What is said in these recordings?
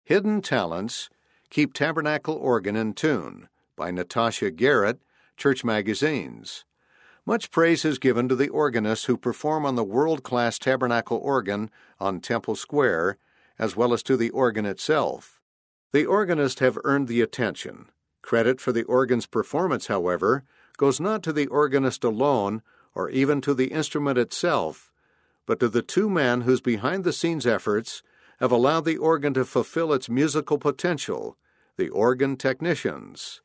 Hidden Talents, Keep Tabernacle Organ in Tune by Natasha Garrett, Church Magazines. Much praise is given to the organists who perform on the world-class tabernacle organ on Temple Square, as well as to the organ itself. The organists have earned the attention. Credit for the organ's performance, however, goes not to the organist alone or even to the instrument itself, but to the two men whose behind-the-scenes efforts have allowed the organ to fulfill its musical potential, the organ technicians.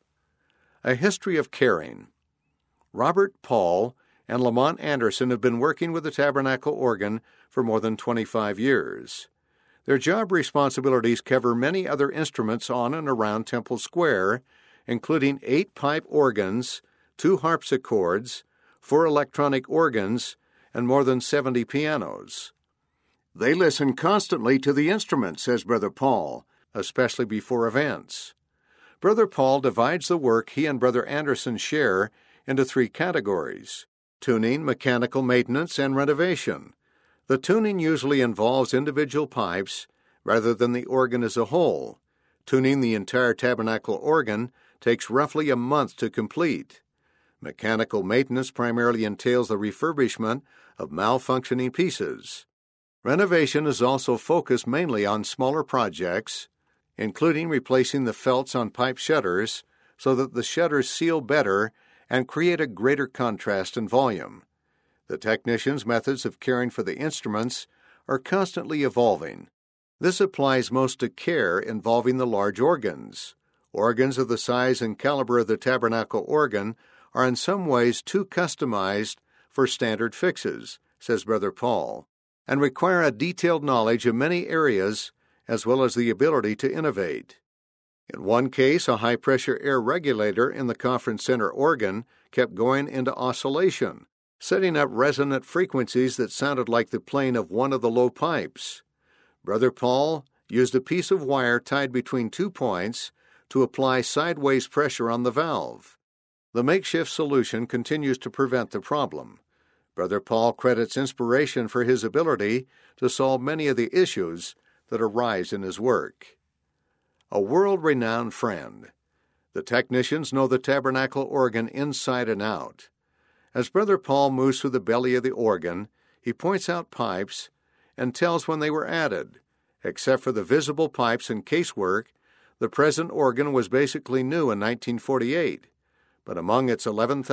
A history of caring. Robert Paul and Lamont Anderson have been working with the tabernacle organ for more than 25 years. Their job responsibilities cover many other instruments on and around Temple Square, including 8 pipe organs, 2 harpsichords, 4 electronic organs, and more than 70 pianos. They listen constantly to the instruments, says Brother Paul, especially before events. Brother Paul divides the work he and Brother Anderson share into 3 categories: tuning, mechanical maintenance, and renovation. The tuning usually involves individual pipes rather than the organ as a whole. Tuning the entire tabernacle organ takes roughly a month to complete. Mechanical maintenance primarily entails the refurbishment of malfunctioning pieces. Renovation is also focused mainly on smaller projects, including replacing the felts on pipe shutters so that the shutters seal better and create a greater contrast and volume. The technicians' methods of caring for the instruments are constantly evolving. This applies most to care involving the large organs. Organs of the size and caliber of the tabernacle organ are in some ways too customized for standard fixes, says Brother Paul, and require a detailed knowledge of many areas as well as the ability to innovate. In one case, a high-pressure air regulator in the conference center organ kept going into oscillation, setting up resonant frequencies that sounded like the playing of one of the low pipes. Brother Paul used a piece of wire tied between 2 points to apply sideways pressure on the valve. The makeshift solution continues to prevent the problem. Brother Paul credits inspiration for his ability to solve many of the issues that arise in his work. A world-renowned friend. The technicians know the tabernacle organ inside and out. As Brother Paul moves through the belly of the organ, he points out pipes and tells when they were added. Except for the visible pipes and casework, the present organ was basically new in 1948, but among its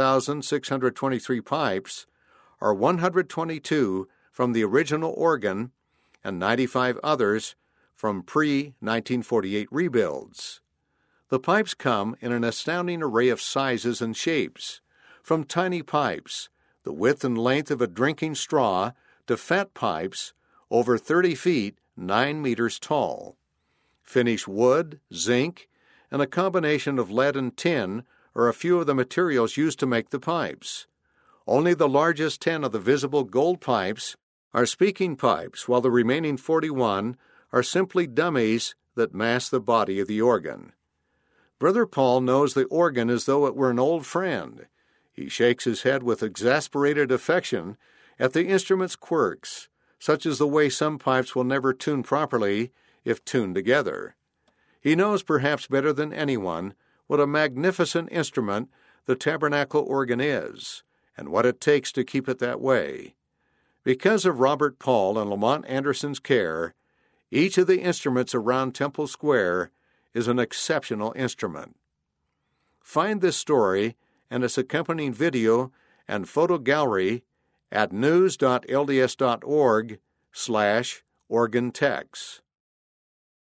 11,623 pipes are 122 from the original organ and 95 others from pre-1948 rebuilds. The pipes come in an astounding array of sizes and shapes, from tiny pipes, the width and length of a drinking straw, to fat pipes over 30 feet, 9 meters tall. Finished wood, zinc, and a combination of lead and tin are a few of the materials used to make the pipes. Only the largest 10 of the visible gold pipes are speaking pipes, while the remaining 41 are simply dummies that mask the body of the organ. Brother Paul knows the organ as though it were an old friend. He shakes his head with exasperated affection at the instrument's quirks, such as the way some pipes will never tune properly if tuned together. He knows perhaps better than anyone what a magnificent instrument the tabernacle organ is, and what it takes to keep it that way. Because of Robert Paul and Lamont Anderson's care, each of the instruments around Temple Square is an exceptional instrument. Find this story and its accompanying video and photo gallery at news.lds.org/organtechs.